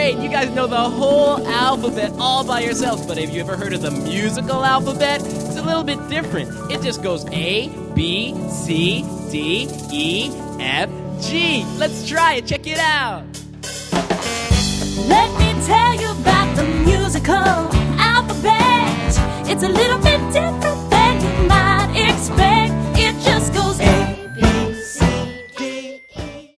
great. You guys know the whole alphabet all by yourselves. But have you ever heard of the musical alphabet? It's a little bit different. It just goes A, B, C, D, E, F, G. Let's try it. Check it out. Let me tell you about the musical alphabet.